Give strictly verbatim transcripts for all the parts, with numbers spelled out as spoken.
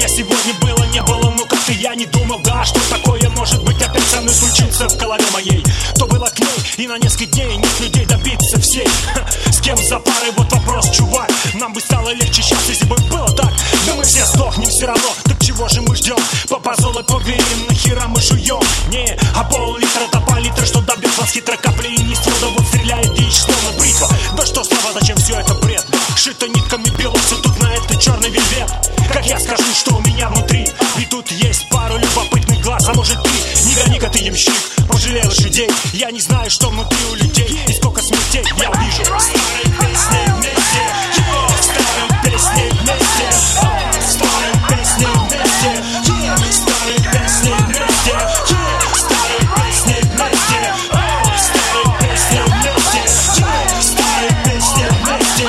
меня сегодня было, не было, но как-то я не думал, да, что такое может быть опять со мной случится в голове моей. То было к ней, и на несколько дней нет людей добиться всей. С кем за парой, вот вопрос, чувак. Нам бы стало легче сейчас, если бы было так. Да мы все сдохнем все равно, так чего же мы ждем? Попозолой поверим, нахера мы жуем? Не, а пол-литра до пол-литра, что добьет вас хитро капли и не струда. Вот стреляет и словно бритва. Да что слова, зачем все это бред? Шито нитками бело, все тут на это черный вельвет. Как я скажу, что у меня внутри? И тут есть пару любопытных глаз, а может ты? Не гони-ка ты, ямщик, пожалей лошадей. Я не знаю, что внутри у людей и сколько смертей я увижу. Старые песни вместе, старые песни вместе, старые песни вместе, старые песни вместе, старые песни вместе, старые песни вместе, старые песни вместе.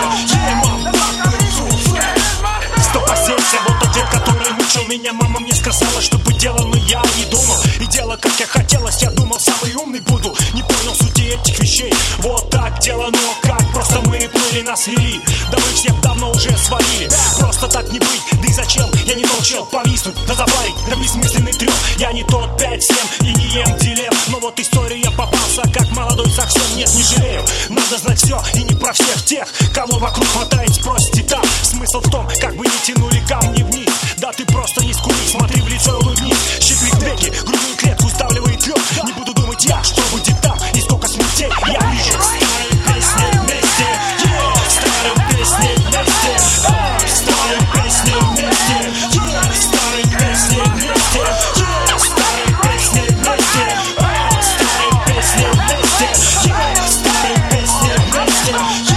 Сто посеялся, вот ответ, который мучил меня. Мама мне сказала, чтобы делал, но я не думал. И дело, как я хотелось, я думал, самый умный буду. Не понял сути этих вещей. Вот так дело, но как? Просто мы плыли, нас вели. Да мы всех давно уже свалили. Просто так не быть, да и зачем? Я не тот чел, повиснуть, да запарить, да бессмысленный трёх. Я не тот пять-семь и не ем дилем. Но вот история я попался, как молодой совсем. Нет, не жалею, надо знать все и не про всех тех, кого вокруг хватает, спросите там. Смысл в том, как бы не тянули камни вниз. Да ты просто не скули, смотри в лицо и улыбнись. Щиплик веки, грудную клетку сдавливает лед. Не буду думать я, что будет там и сколько смертей я вижу. Старые песни вместе, старые песни вместе, старые песни вместе, старые песни вместе, старые песни вместе, старые песни вместе, старые песни вместе.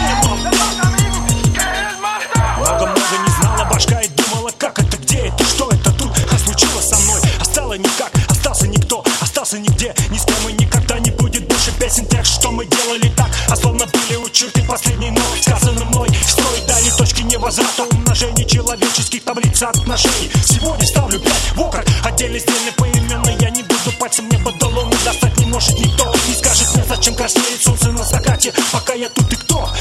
Много-много не знала башка и думала, как это, где это, что это тут. А случилось со мной, а стало никак, остался никто, остался нигде, ни с кем и никогда не будет больше песен тех, что мы делали так, а словно были у черты последней, но сказано мной строй дали точки невозврата, умножение человеческих таблиц соотношений. Сегодня ставлю пять в окрах, отдельно сдельно поименно. Я не буду пальцем небо долом, достать не может никто. Не скажет мне, зачем краснеет солнце на закате, пока я тут и кто?